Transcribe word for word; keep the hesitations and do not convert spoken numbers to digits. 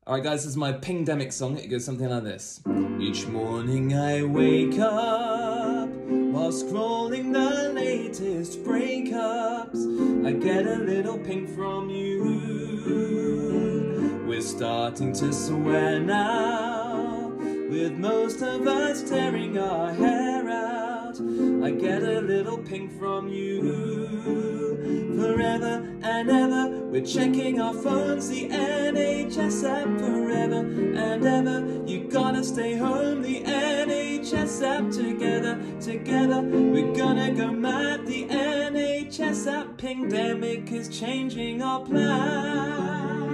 Alright guys, this is my Pingdemic song. It goes something like this. Each morning I wake up while scrolling the latest breakups. I get a little ping from you. We're starting to swear now, with most of us tearing our hair out. I get a little ping from you. Forever and ever, we're checking our phones, the N H S app. Forever and ever, you gotta stay home, the N H S app. Together, together, we're gonna go mad, the N H S app. Pingdemic is changing our plans.